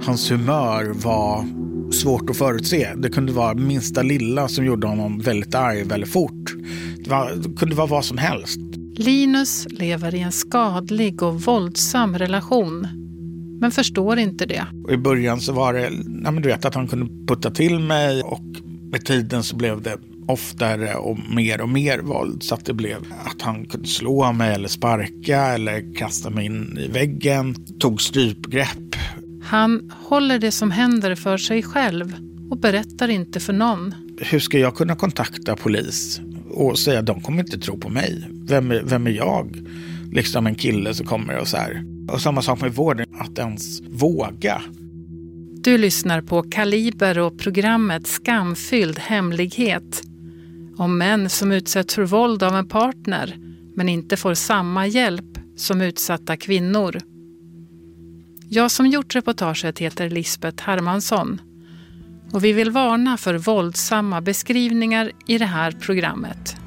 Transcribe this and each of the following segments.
Hans humör var svårt att förutse. Det kunde vara minsta lilla som gjorde honom väldigt arg väldigt fort. Det kunde vara vad som helst. Linus lever i en skadlig och våldsam relation, men förstår inte det. Och i början så var det, du vet, att han kunde putta till mig, och med tiden så blev det oftare och mer våld, så att det blev att han kunde slå mig eller sparka eller kasta mig in i väggen, tog strypgrepp. Han håller det som händer för sig själv och berättar inte för någon. Hur ska jag kunna kontakta polis och säga att de kommer inte tro på mig? Vem är jag? Liksom en kille som kommer och så här. Och samma sak med vården, att ens våga. Du lyssnar på Kaliber och programmet Skamfylld hemlighet. Om män som utsätts för våld av en partner men inte får samma hjälp som utsatta kvinnor. Jag som gjort reportaget heter Lisbeth Hermansson. Och vi vill varna för våldsamma beskrivningar i det här programmet.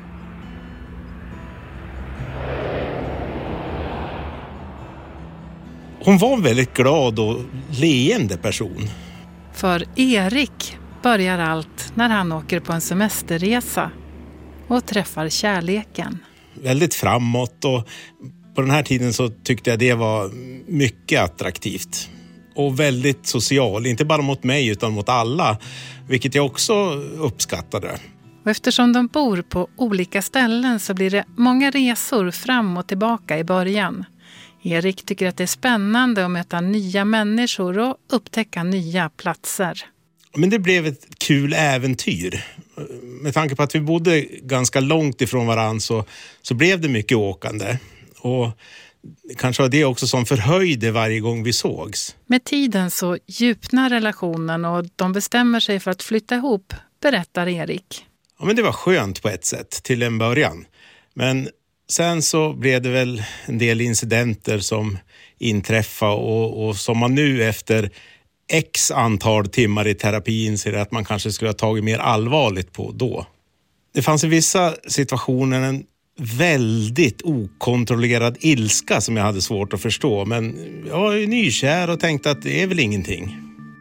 Hon var en väldigt glad och leende person. För Erik börjar allt när han åker på en semesterresa och träffar kärleken. Väldigt framåt, och på den här tiden så tyckte jag det var mycket attraktivt. Och väldigt social, inte bara mot mig utan mot alla, vilket jag också uppskattade. Och eftersom de bor på olika ställen så blir det många resor fram och tillbaka i början. Erik tycker att det är spännande att möta nya människor och upptäcka nya platser. Men det blev ett kul äventyr. Med tanke på att vi bodde ganska långt ifrån varandra så blev det mycket åkande. Och kanske var det också som förhöjde varje gång vi sågs. Med tiden så djupnar relationen och de bestämmer sig för att flytta ihop, berättar Erik. Ja, men det var skönt på ett sätt till en början. Men sen så blev det väl en del incidenter som inträffade och som man nu efter x antal timmar i terapin ser att man kanske skulle ha tagit mer allvarligt på då. Det fanns i vissa situationer en väldigt okontrollerad ilska som jag hade svårt att förstå. Men jag var ju nykär och tänkte att det är väl ingenting.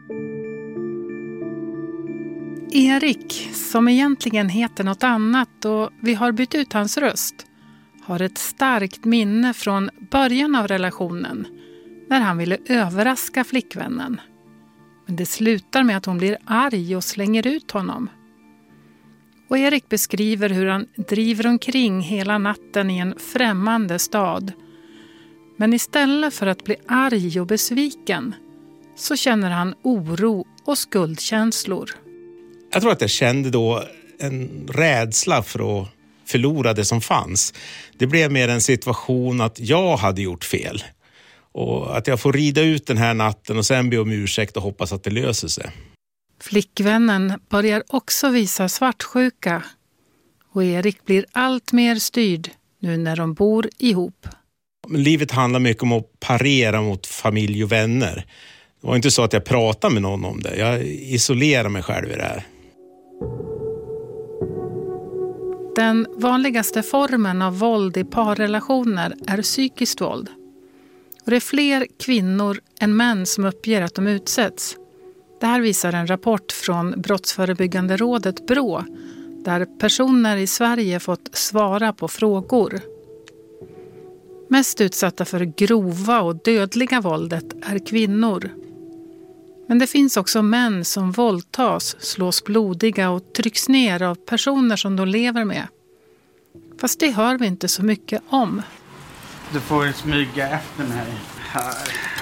Erik, som egentligen heter något annat och vi har bytt ut hans röst, har ett starkt minne från början av relationen när han ville överraska flickvännen. Men det slutar med att hon blir arg och slänger ut honom. Och Erik beskriver hur han driver omkring hela natten i en främmande stad. Men istället för att bli arg och besviken så känner han oro och skuldkänslor. Jag tror att jag kände då en rädsla för att förlora det som fanns. Det blev mer en situation att jag hade gjort fel. Och att jag får rida ut den här natten och sen be om ursäkt och hoppas att det löser sig. Flickvännen börjar också visa svartsjuka. Och Erik blir allt mer styrd nu när de bor ihop. Men livet handlar mycket om att parera mot familj och vänner. Det var inte så att jag pratade med någon om det. Jag isolerar mig själv i det här. Den vanligaste formen av våld i parrelationer är psykiskt våld. Och det är fler kvinnor än män som uppger att de utsätts. Det här visar en rapport från Brottsförebyggande rådet BRÅ, där personer i Sverige fått svara på frågor. Mest utsatta för grova och dödliga våldet är kvinnor. Men det finns också män som våldtas, slås blodiga och trycks ner av personer som de lever med. Fast det hör vi inte så mycket om. Du får smyga efter mig här.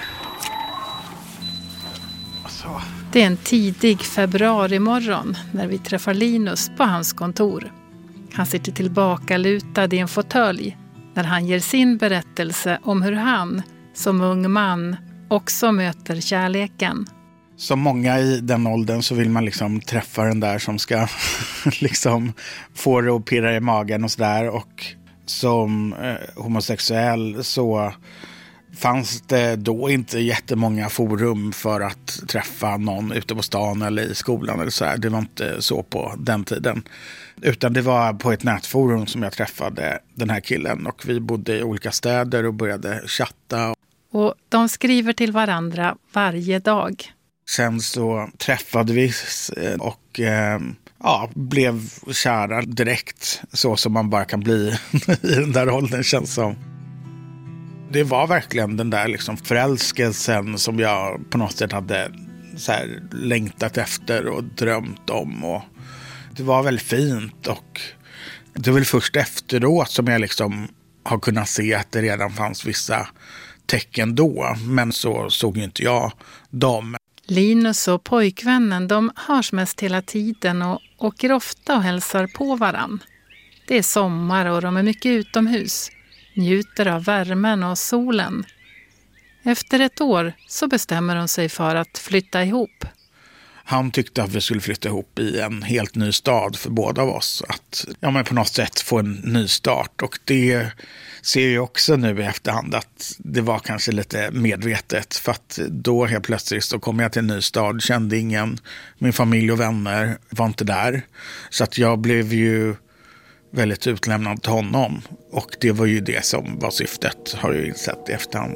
Så. Det är en tidig februarimorgon när vi träffar Linus på hans kontor. Han sitter tillbaka lutad i en fåtölj när han ger sin berättelse om hur han, som ung man, också möter kärleken. Som många i den åldern så vill man liksom träffa den där som ska liksom få det att pirra i magen och sådär. Och som homosexuell så fanns det då inte jättemånga forum för att träffa någon ute på stan eller i skolan eller så här. Det var inte så på den tiden. Utan det var på ett nätforum som jag träffade den här killen och vi bodde i olika städer och började chatta. och de skriver till varandra varje dag. Sen så träffade vi och blev kära direkt, så som man bara kan bli i den där åldern, känns som. Det var verkligen den där liksom förälskelsen som jag på något sätt hade så här längtat efter och drömt om. Och det var väldigt fint, och det är väl först efteråt som jag liksom har kunnat se att det redan fanns vissa tecken då. Men så såg ju inte jag dem. Linus och pojkvännen, de hörs mest hela tiden och åker ofta och hälsar på varann. Det är sommar och de är mycket utomhus, njuter av värmen och solen. Efter ett år så bestämmer de sig för att flytta ihop. Han tyckte att vi skulle flytta ihop i en helt ny stad för båda av oss. Att på något sätt få en ny start. Och det ser jag också nu i efterhand att det var kanske lite medvetet. För att då helt plötsligt så kom jag till en ny stad, kände ingen. Min familj och vänner var inte där. Så att jag blev ju väldigt utlämnad till honom. Och det var ju det som var syftet, har jag insett i efterhand.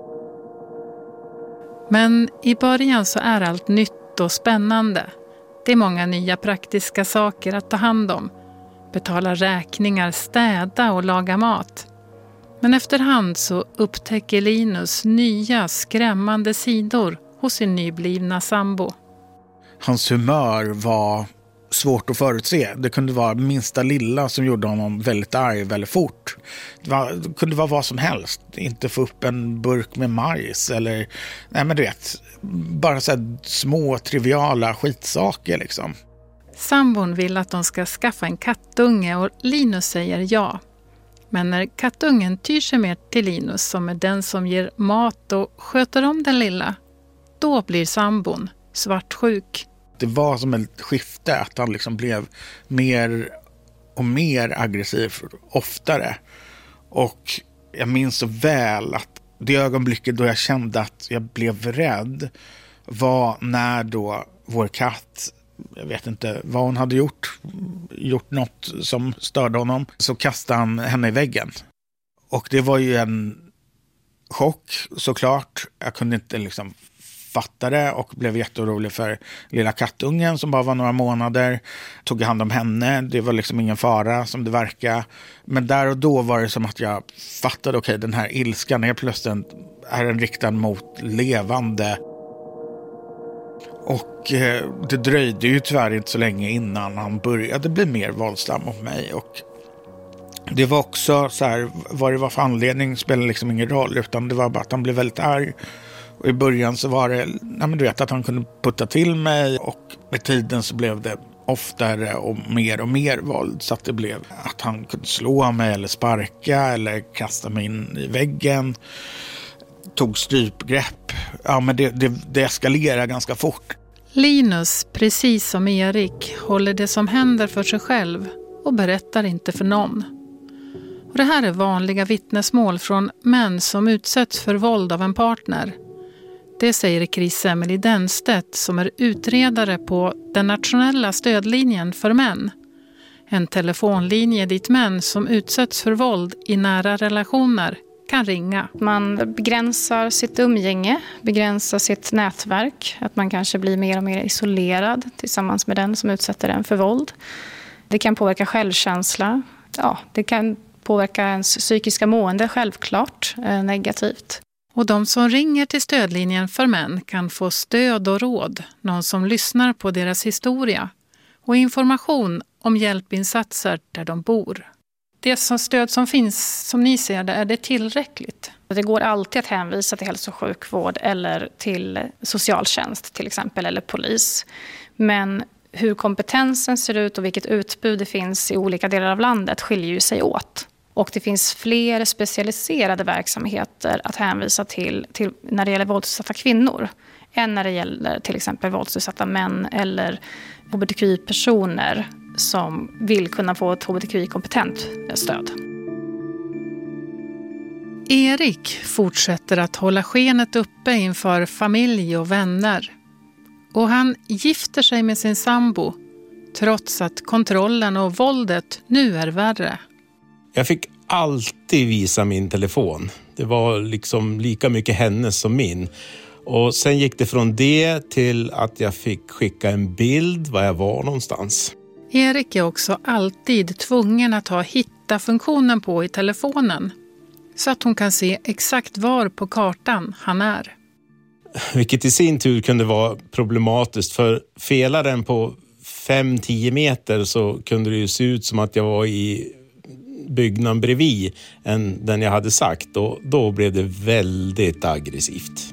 Men i början så är allt nytt och spännande. Det är många nya praktiska saker att ta hand om. Betala räkningar, städa och laga mat. Men efterhand så upptäcker Linus nya skrämmande sidor hos sin nyblivna sambo. Hans humör var svårt att förutse. Det kunde vara minsta lilla som gjorde honom väldigt arg väldigt fort. Det kunde vara vad som helst. Inte få upp en burk med majs eller bara så här små triviala skitsaker liksom. Sambon vill att de ska skaffa en kattunge och Linus säger ja. Men när kattungen tyr sig mer till Linus, som är den som ger mat och sköter om den lilla, då blir sambon svartsjuk. Det var som ett skifte, att han liksom blev mer och mer aggressiv oftare. Och jag minns så väl att det ögonblicket då jag kände att jag blev rädd var när då vår katt, jag vet inte vad hon hade gjort något som störde honom, så kastade han henne i väggen. Och det var ju en chock såklart. Jag kunde inte liksom fatta det och blev jätteorolig för lilla kattungen som bara var några månader. Tog hand om henne. Det var liksom ingen fara som det verkar. Men där och då var det som att jag fattade, okej, den här ilskan är plötsligt en riktad mot levande. Och det dröjde ju tyvärr inte så länge innan han började bli mer våldsam mot mig. Och det var också så här, vad det var för anledning spelade liksom ingen roll, utan det var bara att han blev väldigt arg. Och i början så var det, att han kunde putta till mig, och med tiden så blev det oftare och mer våld, så att det blev att han kunde slå mig eller sparka eller kasta mig in i väggen. Tog strypgrepp. Ja, men det eskalerade ganska fort. Linus, precis som Erik, håller det som händer för sig själv och berättar inte för någon. Och det här är vanliga vittnesmål från män som utsätts för våld av en partner. Det säger Chris Emily Denstedt, som är utredare på den nationella stödlinjen för män. En telefonlinje dit män som utsätts för våld i nära relationer kan ringa. Man begränsar sitt umgänge, begränsar sitt nätverk. Att man kanske blir mer och mer isolerad tillsammans med den som utsätter en för våld. Det kan påverka självkänsla. Ja, det kan påverka ens psykiska mående självklart negativt. Och de som ringer till stödlinjen för män kan få stöd och råd, någon som lyssnar på deras historia och information om hjälpinsatser där de bor. Det stöd som finns, som ni ser det, är det tillräckligt? Det går alltid att hänvisa till hälso- och sjukvård eller till socialtjänst till exempel, eller polis. Men hur kompetensen ser ut och vilket utbud det finns i olika delar av landet skiljer ju sig åt. Och det finns fler specialiserade verksamheter att hänvisa till när det gäller våldsutsatta kvinnor än när det gäller till exempel våldsutsatta män eller hbtqi-personer som vill kunna få ett hbtqi-kompetent stöd. Erik fortsätter att hålla skenet uppe inför familj och vänner. Och han gifter sig med sin sambo trots att kontrollen och våldet nu är värre. Jag fick alltid visa min telefon. Det var liksom lika mycket hennes som min. Och sen gick det från det till att jag fick skicka en bild var jag var någonstans. Erik är också alltid tvungen att ha hitta-funktionen på i telefonen så att hon kan se exakt var på kartan han är. Vilket i sin tur kunde vara problematiskt, för felar den på 5-10 meter så kunde det ju se ut som att jag var i byggnaden bredvid än den jag hade sagt, och då blev det väldigt aggressivt.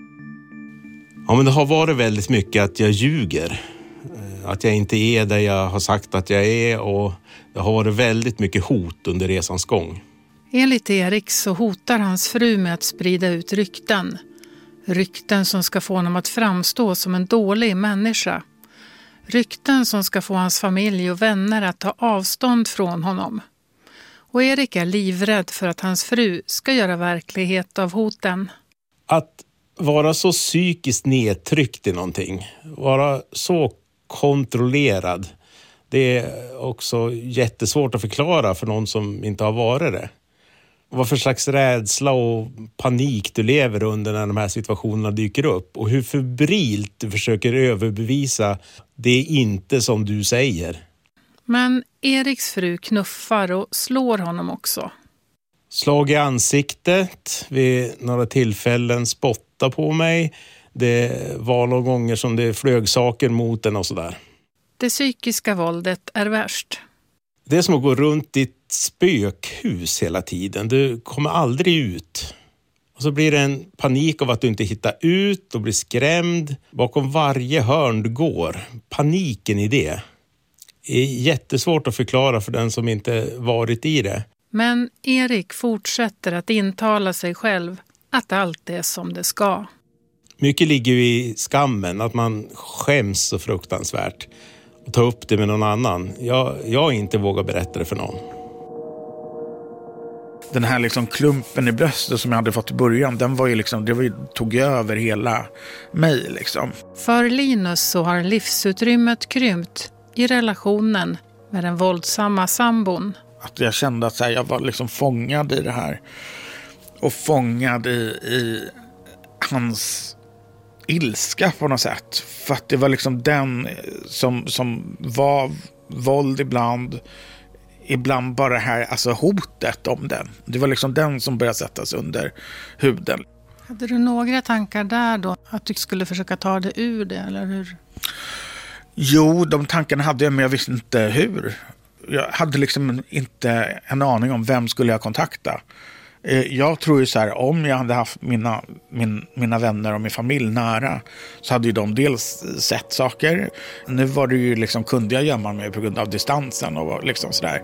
Ja, men det har varit väldigt mycket att jag ljuger. Att jag inte är där jag har sagt att jag är, och det har varit väldigt mycket hot under resans gång. Enligt Erik så hotar hans fru med att sprida ut rykten. Rykten som ska få honom att framstå som en dålig människa. Rykten som ska få hans familj och vänner att ta avstånd från honom. Och Erik är livrädd för att hans fru ska göra verklighet av hoten. Att vara så psykiskt nedtryckt i någonting, vara så kontrollerad, det är också jättesvårt att förklara för någon som inte har varit det. Vad för slags rädsla och panik du lever under när de här situationerna dyker upp, och hur febrilt du försöker överbevisa det är inte som du säger. Men Eriks fru knuffar och slår honom också. Slag i ansiktet, vid några tillfällen spotta på mig. Det var några gånger som det flög saker mot en och sådär. Det psykiska våldet är värst. Det är som att gå runt i ett spökhus hela tiden. Du kommer aldrig ut. Och så blir det en panik av att du inte hittar ut och blir skrämd bakom varje hörn du går. Paniken i det är jättesvårt att förklara för den som inte varit i det. Men Erik fortsätter att intala sig själv att allt är som det ska. Mycket ligger ju i skammen, att man skäms så fruktansvärt och tar upp det med någon annan. Jag inte vågar berätta det för någon. Den här liksom klumpen i bröstet som jag hade fått i början, den var ju liksom, tog över hela mig liksom. För Linus så har livsutrymmet krympt i relationen med den våldsamma sambon. Att jag kände att jag var liksom fångad i det här. Och fångad i hans ilska på något sätt. För att det var liksom den som var våld ibland bara det här, alltså hotet om den. Det var liksom den som började sättas under huden. Hade du några tankar där då? Att du skulle försöka ta det ur det, eller hur? Jo, de tankarna hade jag, men jag visste inte hur. Jag hade liksom inte en aning om vem skulle jag kontakta. Jag tror ju så här, om jag hade haft mina vänner och min familj nära, så hade ju de dels sett saker. Nu var det ju liksom, kunde jag gömma mig på grund av distansen och liksom sådär.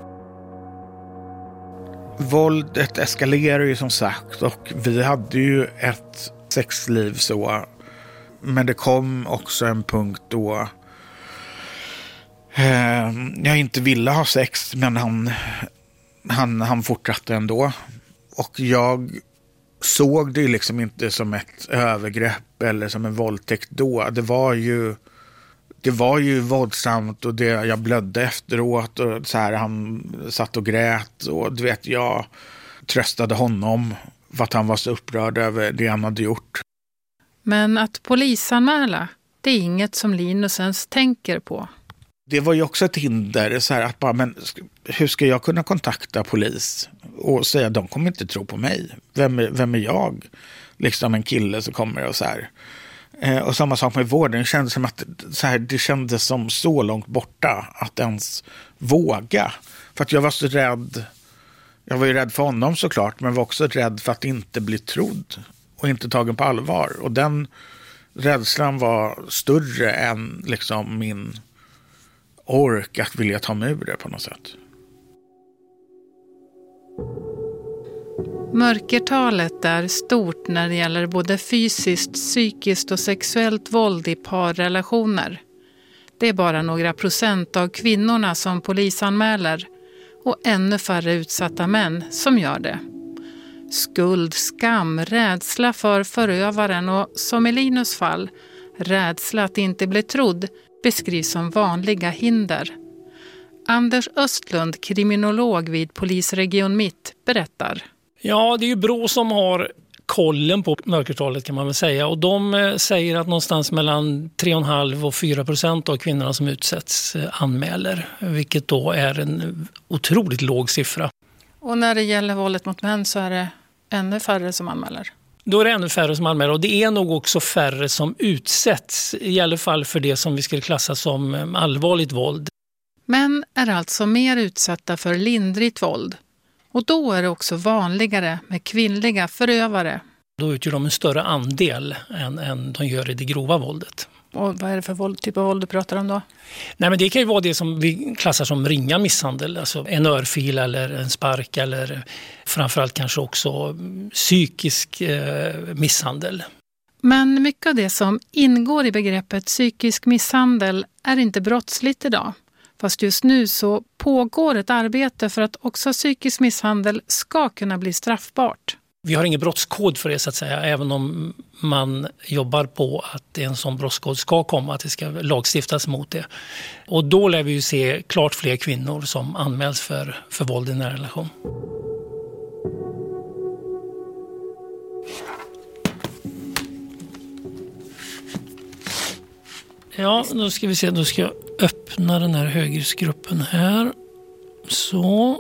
Våldet eskalerar ju som sagt, och vi hade ju ett sexliv så. Men det kom också en punkt då jag inte ville ha sex, men han fortsatte ändå. Och jag såg det liksom inte som ett övergrepp eller som en våldtäkt då. Det var ju våldsamt, och jag blödde efteråt, och så här, han satt och grät, och du vet, jag tröstade honom för att han var så upprörd över det han hade gjort. Men att polisanmäla, det är inget som Linus ens tänker på. Det var ju också ett hinder, så här, att bara, men hur ska jag kunna kontakta polis och säga att de kommer inte tro på mig? Vem är jag? Liksom en kille som kommer och så här. Och samma sak med vården. Det kändes som att det kändes som så långt borta att ens våga. För att jag var så rädd. Jag var ju rädd för honom såklart, men var också rädd för att inte bli trodd och inte tagen på allvar. Och den rädslan var större än liksom min ork att vilja ta mig ur det på något sätt. Mörkertalet är stort när det gäller både fysiskt, psykiskt och sexuellt våld i parrelationer. Det är bara några procent av kvinnorna som polisanmäler, och ännu färre utsatta män som gör det. Skuld, skam, rädsla för förövaren och, som i Linus fall, rädsla att inte bli trodd beskrivs som vanliga hinder. Anders Östlund, kriminolog vid Polisregion Mitt, berättar. Ja, det är ju Brå som har kollen på mörkertalet kan man väl säga. Och de säger att någonstans mellan 3,5 och 4% av kvinnorna som utsätts anmäler. Vilket då är en otroligt låg siffra. Och när det gäller våldet mot män så är det ännu färre som anmäler? Då är det ännu färre som anmäler och det är nog också färre som utsätts. I alla fall för det som vi skulle klassa som allvarligt våld. Män är alltså mer utsatta för lindrigt våld. Och då är det också vanligare med kvinnliga förövare. Då utgör de en större andel än de gör i det grova våldet. Och vad är det för typ av våld du pratar om då? Nej, men det kan ju vara det som vi klassar som ringa misshandel. Alltså en örfil eller en spark eller framförallt kanske också psykisk misshandel. Men mycket av det som ingår i begreppet psykisk misshandel är inte brottsligt idag. Fast just nu så pågår ett arbete för att också psykisk misshandel ska kunna bli straffbart. Vi har ingen brottskod för det så att säga, även om man jobbar på att en sån brottskod ska komma, att det ska lagstiftas mot det. Och då lär vi ju se klart fler kvinnor som anmäls för våld i en relation. Ja, då ska vi se, då ska jag öppna den här högersgruppen här. Så.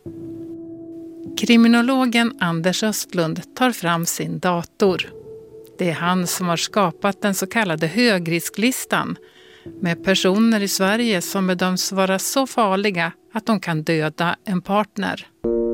Kriminologen Anders Östlund tar fram sin dator. Det är han som har skapat den så kallade högrisklistan med personer i Sverige som bedöms vara så farliga att de kan döda en partner.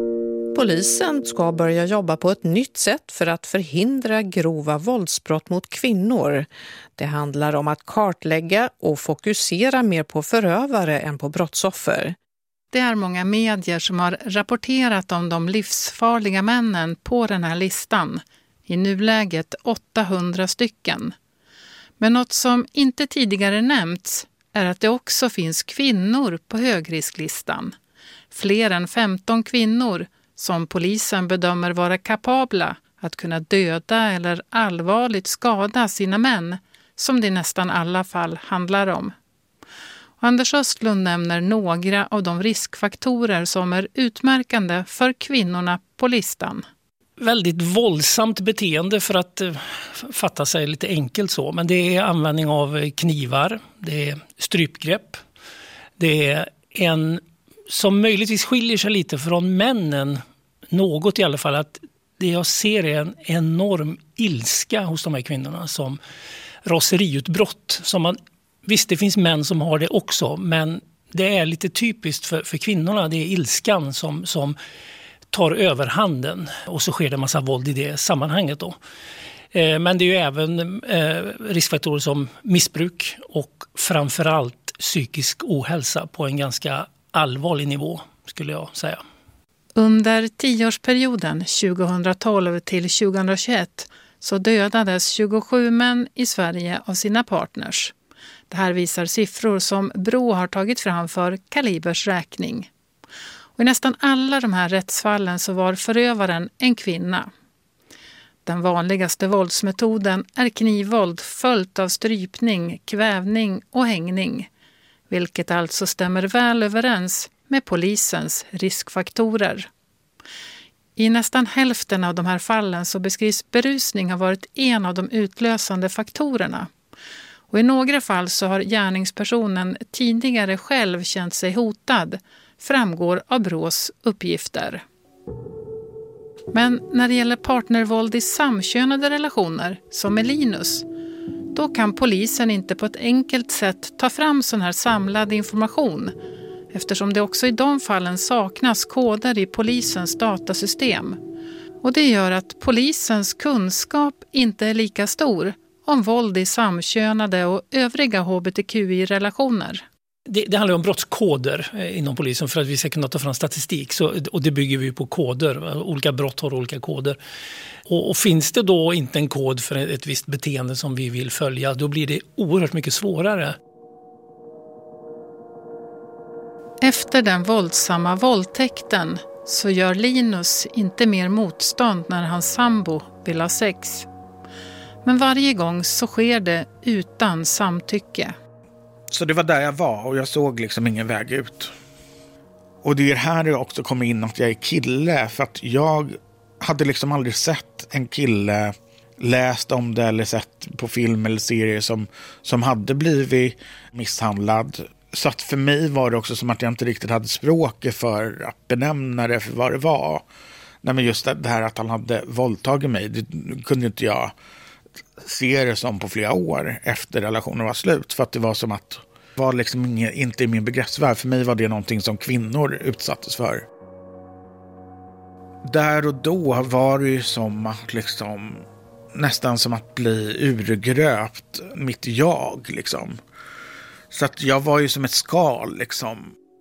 Polisen ska börja jobba på ett nytt sätt för att förhindra grova våldsbrott mot kvinnor. Det handlar om att kartlägga och fokusera mer på förövare än på brottsoffer. Det är många medier som har rapporterat om de livsfarliga männen på den här listan. I nuläget 800 stycken. Men något som inte tidigare nämnts är att det också finns kvinnor på högrisklistan. Fler än 15 kvinnor som polisen bedömer vara kapabla att kunna döda eller allvarligt skada sina män, som det i nästan alla fall handlar om. Och Anders Östlund nämner några av de riskfaktorer som är utmärkande för kvinnorna på listan. Väldigt våldsamt beteende för att fatta sig lite enkelt så. Men det är användning av knivar, det är strypgrepp. Det är en som möjligtvis skiljer sig lite från männen, något i alla fall, att det jag ser är en enorm ilska hos de här kvinnorna som raseriutbrott. Som man, visst, det finns män som har det också, men det är lite typiskt för kvinnorna. Det är ilskan som tar överhanden och så sker det en massa våld i det sammanhanget då. Men det är ju även riskfaktorer som missbruk och framförallt psykisk ohälsa på en ganska allvarlig nivå skulle jag säga. Under 10-årsperioden 2012 till 2021 så dödades 27 män i Sverige av sina partners. Det här visar siffror som Brå har tagit fram för Kalibers räkning. Och i nästan alla de här rättsfallen så var förövaren en kvinna. Den vanligaste våldsmetoden är knivvåld följt av strypning, kvävning och hängning. Vilket alltså stämmer väl överens med polisens riskfaktorer. I nästan hälften av de här fallen så beskrivs berusning ha varit en av de utlösande faktorerna. Och i några fall så har gärningspersonen tidigare själv känt sig hotad, framgår av Brås uppgifter. Men när det gäller partnervåld i samkönade relationer, som med Linus, då kan polisen inte på ett enkelt sätt ta fram sån här samlad information, eftersom det också i de fallen saknas koder i polisens datasystem. Och det gör att polisens kunskap inte är lika stor om våld i samkönade och övriga hbtqi-relationer. Det handlar om brottskoder inom polisen för att vi ska kunna ta fram statistik. Och det bygger vi på koder. Olika brott har olika koder. Och finns det då inte en kod för ett visst beteende som vi vill följa, då blir det oerhört mycket svårare. Efter den våldsamma våldtäkten så gör Linus inte mer motstånd när hans sambo vill ha sex. Men varje gång så sker det utan samtycke. Så det var där jag var och jag såg liksom ingen väg ut. Och det är här jag också kommer in att jag är kille, för att jag hade liksom aldrig sett en kille, läst om det eller sett på film eller serier som hade blivit misshandlad. Så att för mig var det också som att jag inte riktigt hade språket för att benämna det för vad det var. Nej, men just det här att han hade våldtagit mig, det kunde inte jag se det som på flera år efter relationen var slut. För att det var som att det var liksom inte i min begreppsvärld. För mig var det någonting som kvinnor utsattes för. Där och då var det ju som att liksom, nästan som att bli urgröpt mitt jag liksom. Så att jag var ju som ett skal liksom.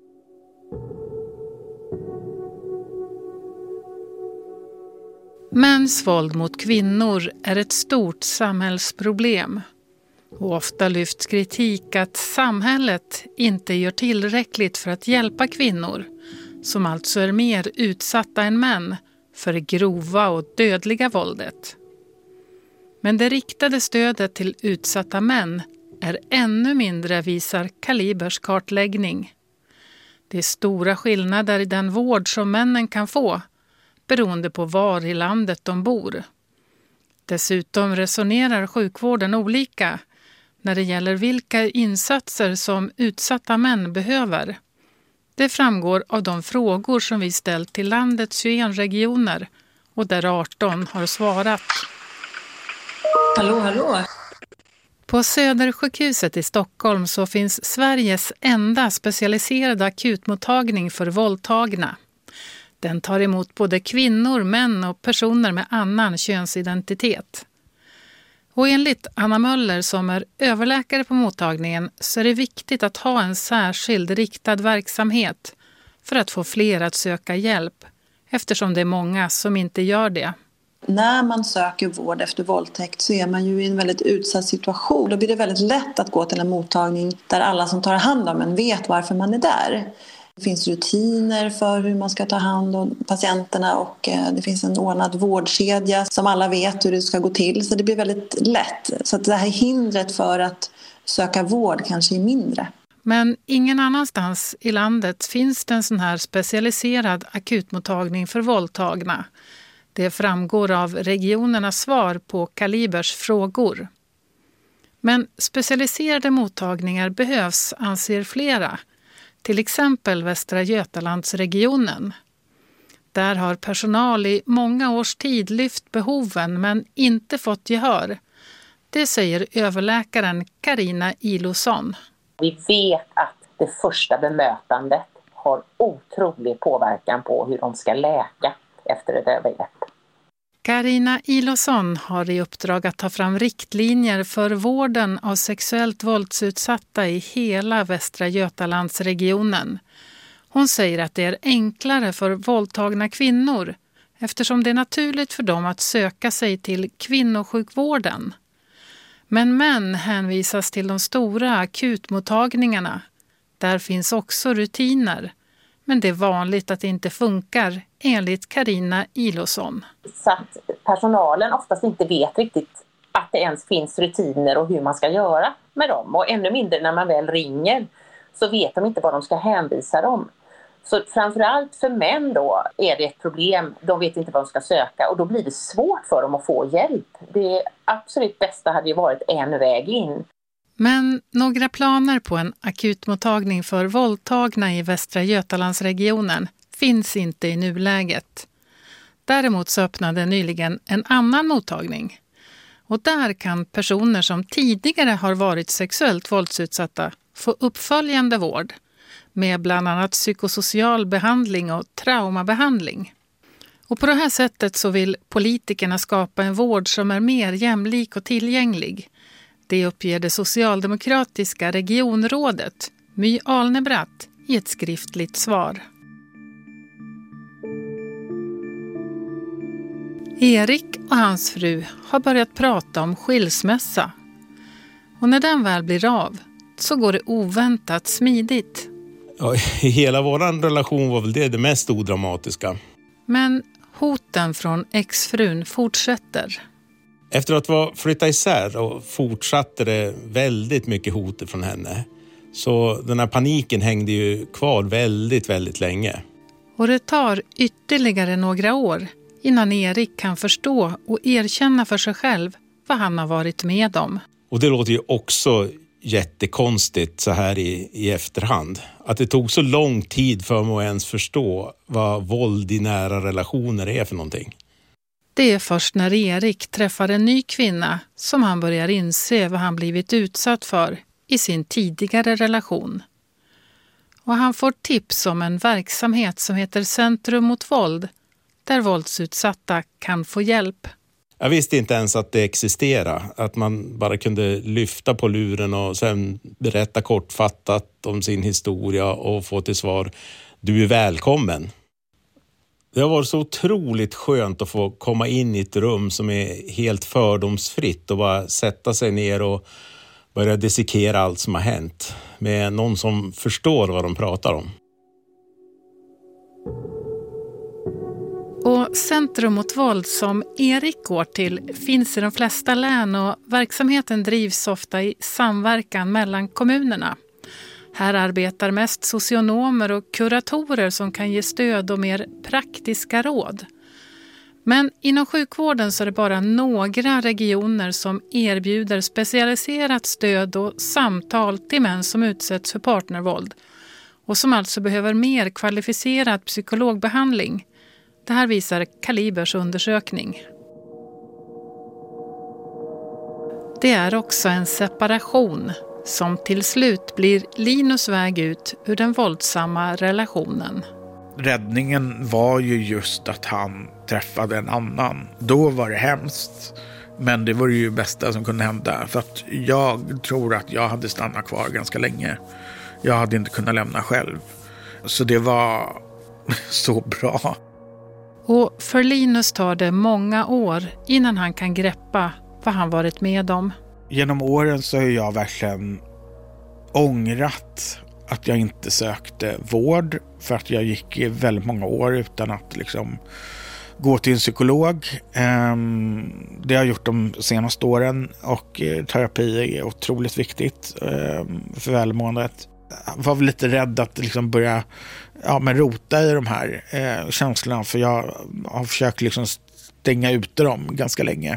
Mäns våld mot kvinnor är ett stort samhällsproblem. Och ofta lyfts kritik att samhället inte gör tillräckligt för att hjälpa kvinnor, som alltså är mer utsatta än män för det grova och dödliga våldet. Men det riktade stödet till utsatta män är ännu mindre, visar Kalibers kartläggning. Det är stora skillnader i den vård som männen kan få, beroende på var i landet de bor. Dessutom resonerar sjukvården olika när det gäller vilka insatser som utsatta män behöver. Det framgår av de frågor som vi ställt till landets 21 regioner och där 18 har svarat. Hallå. På Södersjukhuset i Stockholm så finns Sveriges enda specialiserade akutmottagning för våldtagna. Den tar emot både kvinnor, män och personer med annan könsidentitet. Och enligt Anna Möller som är överläkare på mottagningen så är det viktigt att ha en särskild riktad verksamhet för att få fler att söka hjälp, eftersom det är många som inte gör det. När man söker vård efter våldtäkt så är man ju i en väldigt utsatt situation. Då blir det väldigt lätt att gå till en mottagning där alla som tar hand om en vet varför man är där. Det finns rutiner för hur man ska ta hand om patienterna och det finns en ordnad vårdkedja som alla vet hur det ska gå till. Så det blir väldigt lätt. Så att det här hindret för att söka vård kanske är mindre. Men ingen annanstans i landet finns det en sån här specialiserad akutmottagning för våldtagna. Det framgår av regionernas svar på Kalibers frågor. Men specialiserade mottagningar behövs, anser flera. Till exempel Västra Götalandsregionen. Där har personal i många års tid lyft behoven men inte fått gehör. Det säger överläkaren Carina Ilosson. Vi vet att det första bemötandet har otrolig påverkan på hur de ska läka efter ett övergrepp. Carina Ilosson har i uppdrag att ta fram riktlinjer för vården av sexuellt våldsutsatta i hela Västra Götalandsregionen. Hon säger att det är enklare för våldtagna kvinnor eftersom det är naturligt för dem att söka sig till kvinnosjukvården. Men män hänvisas till de stora akutmottagningarna. Där finns också rutiner. Men det är vanligt att det inte funkar, enligt Carina Ilosson. Så att personalen oftast inte vet riktigt att det ens finns rutiner och hur man ska göra med dem. Och ännu mindre när man väl ringer så vet de inte vad de ska hänvisa dem. Så framförallt för män då är det ett problem. De vet inte vad de ska söka och då blir det svårt för dem att få hjälp. Det absolut bästa hade ju varit en väg in. Men några planer på en akutmottagning för våldtagna i Västra Götalandsregionen finns inte i nuläget. Däremot så öppnade nyligen en annan mottagning. Och där kan personer som tidigare har varit sexuellt våldsutsatta få uppföljande vård med bland annat psykosocial behandling och traumabehandling. Och på det här sättet så vill politikerna skapa en vård som är mer jämlik och tillgänglig. Det uppger det socialdemokratiska regionrådet My Alnebratt i ett skriftligt svar. Erik och hans fru har börjat prata om skilsmässa. Och när den väl blir av så går det oväntat smidigt. Ja, hela vår relation var väl det mest odramatiska. Men hoten från exfrun fortsätter. Efter att vi flyttade isär och fortsatte det väldigt mycket hot från henne. Så den här paniken hängde ju kvar väldigt, väldigt länge. Och det tar ytterligare några år innan Erik kan förstå och erkänna för sig själv vad han har varit med om. Och det låter ju också jättekonstigt så här i efterhand. Att det tog så lång tid för mig att ens förstå vad våld i nära relationer är för någonting. Det är först när Erik träffar en ny kvinna som han börjar inse vad han blivit utsatt för i sin tidigare relation. Och han får tips om en verksamhet som heter Centrum mot våld, där våldsutsatta kan få hjälp. Jag visste inte ens att det existerade, att man bara kunde lyfta på luren och sen berätta kortfattat om sin historia och få till svar: du är välkommen. Det har varit så otroligt skönt att få komma in i ett rum som är helt fördomsfritt och bara sätta sig ner och börja dissekera allt som har hänt med någon som förstår vad de pratar om. Och Centrum mot våld som Erik går till finns i de flesta län och verksamheten drivs ofta i samverkan mellan kommunerna. Här arbetar mest socionomer och kuratorer som kan ge stöd och mer praktiska råd. Men inom sjukvården så är det bara några regioner som erbjuder specialiserat stöd och samtal till män som utsätts för partnervåld och som alltså behöver mer kvalificerad psykologbehandling. Det här visar Kalibers undersökning. Det är också en separation som till slut blir Linus väg ut ur den våldsamma relationen. Räddningen var ju just att han träffade en annan. Då var det hemskt. Men det var ju bästa som kunde hända. För att jag tror att jag hade stannat kvar ganska länge. Jag hade inte kunnat lämna själv. Så det var så bra. Och för Linus tar det många år innan han kan greppa vad han varit med om. Genom åren så har jag verkligen ångrat att jag inte sökte vård. För att jag gick i väldigt många år utan att liksom gå till en psykolog. Det har jag gjort de senaste åren och terapi är otroligt viktigt för välmåendet. Jag var väl lite rädd att liksom börja rota i de här känslorna, för jag har försökt liksom stänga ute dem ganska länge.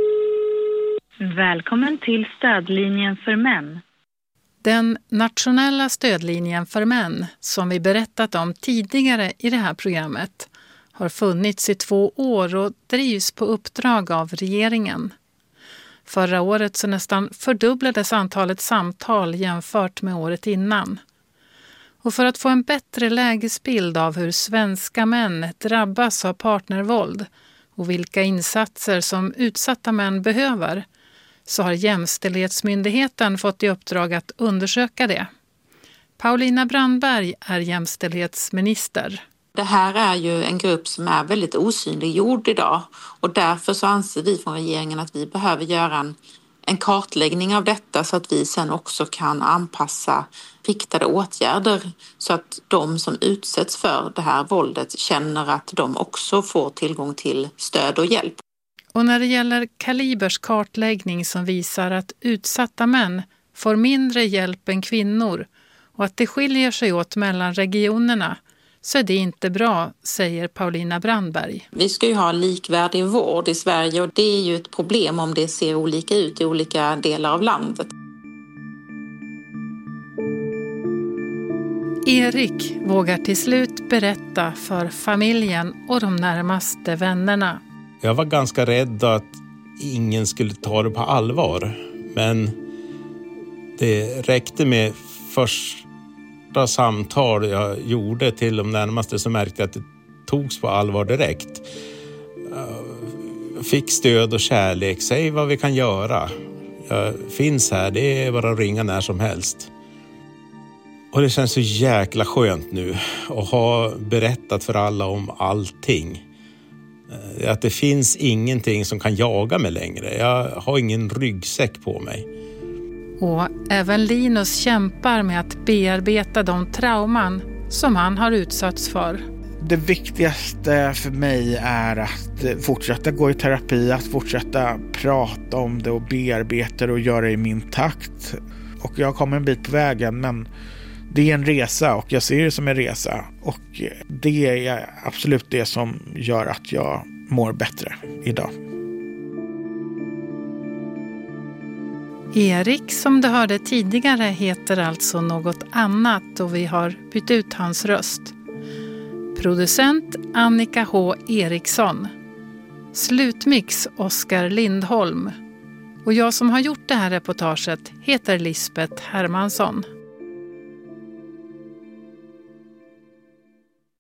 Välkommen till stödlinjen för män. Den nationella stödlinjen för män som vi berättat om tidigare i det här programmet har funnits i 2 år och drivs på uppdrag av regeringen. Förra året så nästan fördubblades antalet samtal jämfört med året innan. Och för att få en bättre lägesbild av hur svenska män drabbas av partnervåld och vilka insatser som utsatta män behöver, så har Jämställdhetsmyndigheten fått i uppdrag att undersöka det. Paulina Brandberg är jämställdhetsminister. Det här är ju en grupp som är väldigt osynliggjord idag, och därför så anser vi från regeringen att vi behöver göra en kartläggning av detta så att vi sen också kan anpassa riktade åtgärder så att de som utsätts för det här våldet känner att de också får tillgång till stöd och hjälp. Och när det gäller Kalibers kartläggning som visar att utsatta män får mindre hjälp än kvinnor och att det skiljer sig åt mellan regionerna, så är det inte bra, säger Paulina Brandberg. Vi ska ju ha likvärdig vård i Sverige, och det är ju ett problem om det ser olika ut i olika delar av landet. Erik vågar till slut berätta för familjen och de närmaste vännerna. Jag var ganska rädd att ingen skulle ta det på allvar. Men det räckte med första samtal jag gjorde till de närmaste, så märkte jag att det togs på allvar direkt. Jag fick stöd och kärlek. Säg vad vi kan göra. Jag finns här. Det är bara att ringa när som helst. Och det känns så jäkla skönt nu att ha berättat för alla om allting. Att det finns ingenting som kan jaga mig längre. Jag har ingen ryggsäck på mig. Och även Linus kämpar med att bearbeta de trauman som han har utsatts för. Det viktigaste för mig är att fortsätta gå i terapi, att fortsätta prata om det och bearbeta det och göra det i min takt. Och jag kommer en bit på vägen, men det är en resa och jag ser det som en resa. Och det är absolut det som gör att jag mår bättre idag. Erik, som du hörde tidigare, heter alltså något annat och vi har bytt ut hans röst. Producent Annika H. Eriksson. Slutmix Oskar Lindholm. Och jag som har gjort det här reportaget heter Lisbeth Hermansson.